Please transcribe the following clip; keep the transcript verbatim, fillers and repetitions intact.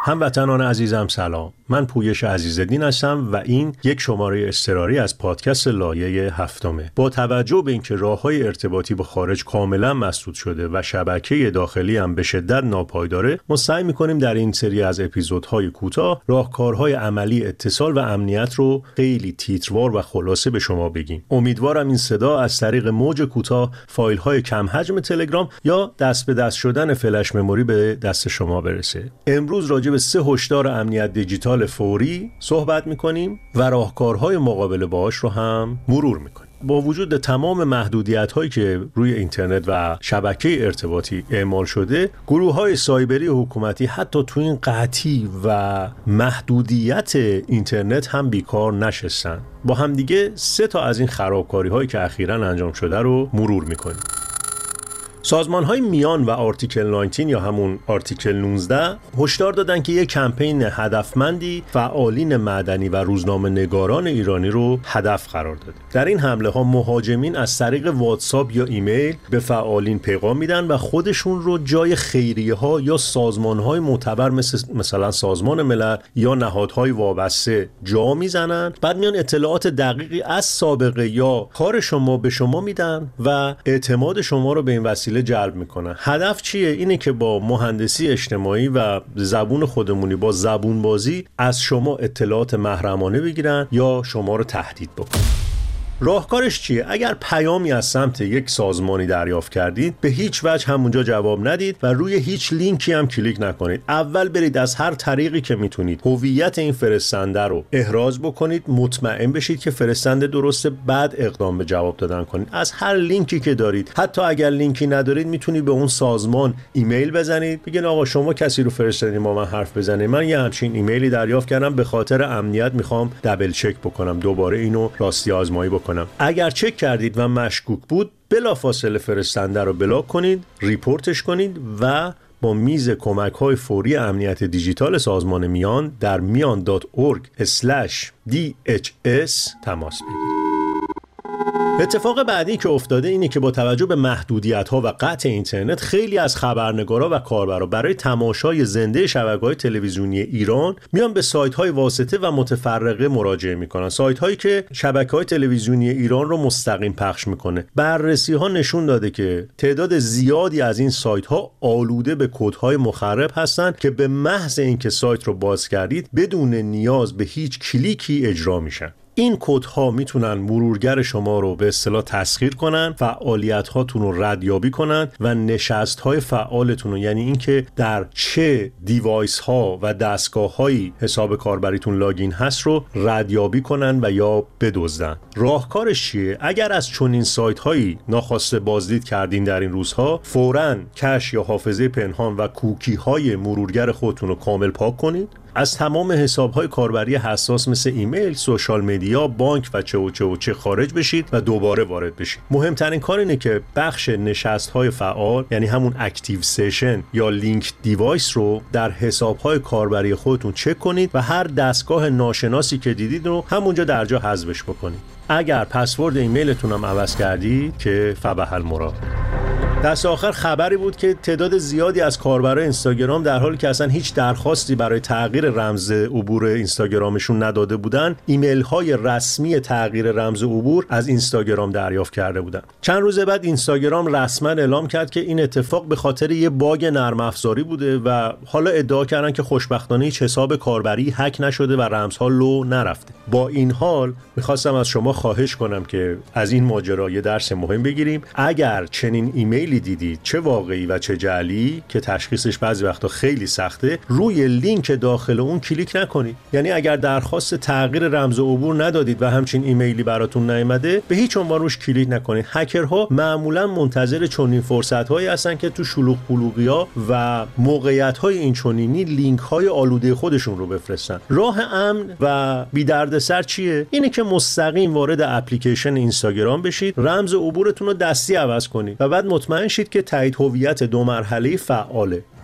هموطنان عزیزم سلام، من پویش عزیزالدین هستم و این یک شماره اضطراری از پادکست لایه هفتمه. با توجه به اینکه راه‌های ارتباطی با خارج کاملا مسدود شده و شبکه داخلی هم به شدت ناپایداره، ما سعی می‌کنیم در این سری از اپیزودهای کوتاه راهکارهای عملی اتصال و امنیت رو خیلی تیتروار و خلاصه به شما بگیم. امیدوارم این صدا از طریق موج کوتاه، فایل‌های کم حجم تلگرام یا دست به دست شدن فلش مموری به دست شما برسه. امروز راجع به سه هشدار امنیت دیجیتال فوری صحبت میکنیم و راهکارهای مقابله باهاش رو هم مرور میکنیم. با وجود تمام محدودیت هایی که روی اینترنت و شبکه ارتباطی اعمال شده، گروه های سایبری حکومتی حتی تو این قحطی و محدودیت اینترنت هم بیکار نشستن. با هم دیگه سه تا از این خرابکاری هایی که اخیراً انجام شده رو مرور میکنیم. سازمان‌های میان و آرتیکل نوزده یا همون آرتیکل نوزده هشدار دادن که یک کمپین هدفمندی فعالین مدنی و روزنامه‌نگاران ایرانی رو هدف قرار داده. در این حمله ها مهاجمین از طریق واتساپ یا ایمیل به فعالین پیغام میدن و خودشون رو جای خیریه‌ها یا سازمان‌های معتبر مثل مثلا سازمان ملل یا نهادهای وابسته جا میزنن. بعد میان اطلاعات دقیقی از سابقه یا کار شما به شما میدن و اعتماد شما رو به این وسیله جلب میکنن. هدف چیه؟ اینه که با مهندسی اجتماعی و زبون خودمونی، با زبون بازی از شما اطلاعات محرمانه بگیرن یا شما رو تهدید بکنن. راهکارش چیه؟ اگر پیامی از سمت یک سازمانی دریافت کردید، به هیچ وجه همونجا جواب ندید و روی هیچ لینکی هم کلیک نکنید. اول برید از هر طریقی که میتونید هویت این فرستنده رو احراز بکنید، مطمئن بشید که فرستنده درسته، بعد اقدام به جواب دادن کنید. از هر لینکی که دارید، حتی اگر لینکی ندارید، میتونید به اون سازمان ایمیل بزنید، بگین آقا شما کسی رو فرستادین با من حرف بزنید، من یه همچین ایمیلی دریافت کردم، به خاطر امنیت میخوام دابل چک بکنم، دوباره اینو راستی آزمایی بکنم. اگر چک کردید و مشکوک بود، بلافاصله فرستنده رو بلاک کنید، ریپورتش کنید و با میز کمک‌های فوری امنیت دیجیتال سازمان میان در میان دات اورگ اسلش دی اچ اس تماس بگیرید. اتفاق بعدی که افتاده اینه که با توجه به محدودیت‌ها و قطع اینترنت، خیلی از خبرنگارا و کاربرا برای تماشای زنده شبکه‌های تلویزیونی ایران میان به سایت‌های واسطه و متفرقه مراجعه میکنن. سایت‌هایی که شبکه‌های تلویزیونی ایران رو مستقیم پخش میکنه. بررسی‌ها نشون داده که تعداد زیادی از این سایت‌ها آلوده به کدهای مخرب هستند که به محض اینکه سایت رو باز کردید بدون نیاز به هیچ کلیکی اجرا میشن. این کدها میتونن مرورگر شما رو به اصطلاح تسخیر کنن، فعالیت هاتون رو ردیابی کنن و نشست های فعالتون رو، یعنی اینکه در چه دیوایس ها و دستگاه هایی حساب کاربریتون لاگین هست رو ردیابی کنن و یا بدزدن. راهکارش چیه؟ اگر از چنین سایت هایی ناخواسته بازدید کردین در این روزها، فوراً کش یا حافظه پنهان و کوکی های مرورگر خودتون رو کامل پاک کنید. از تمام حساب‌های کاربری حساس مثل ایمیل، سوشال مدیا، بانک و چه و چه و چه خارج بشید و دوباره وارد بشید. مهمترین کار اینه که بخش نشست‌های فعال، یعنی همون اکتیو سشن یا لینک دیوایس رو در حساب‌های کاربری خودتون چک کنید و هر دستگاه ناشناسی که دیدید رو همونجا در جا حذفش بکنید. اگر پسورد ایمیلتون هم عوض کردید که فبح المراد. دست آخر خبری بود که تعداد زیادی از کاربرای اینستاگرام در حالی که اصلا هیچ درخواستی برای تغییر رمز عبور اینستاگرامشون نداده بودن، ایمیل های رسمی تغییر رمز عبور از اینستاگرام دریافت کرده بودن. چند روز بعد اینستاگرام رسما اعلام کرد که این اتفاق به خاطر یه باگ نرم افزاری بوده و حالا ادعا کردن که خوشبختانه هیچ حساب کاربری هک نشده و رمزها لو نرفته. با این حال میخواستم از شما خواهش کنم که از این ماجرا یه درس مهم بگیریم. اگر چنین ایمیلی دیدید، چه واقعی و چه جعلی که تشخیصش بعضی وقتا خیلی سخته، روی لینک داخل اون کلیک نکنید. یعنی اگر درخواست تغییر رمز عبور ندادید و همچین ایمیلی براتون نیامده، به هیچ عنوان روش کلیک نکنید. هکرها معمولا منتظر چنین فرصت‌هایی هستن که تو شلوغ قلوقیا و موقعیت‌های این چنینی لینک‌های آلوده خودشون رو بفرستن. راه امن و بی دردسر چیه؟ اینه که مستقیم وارد اپلیکیشن اینستاگرام بشید، رمز عبورتون رو دستی عوض کنید و بعد مطمئن شید که تایید هویت دو مرحله‌ای فعاله.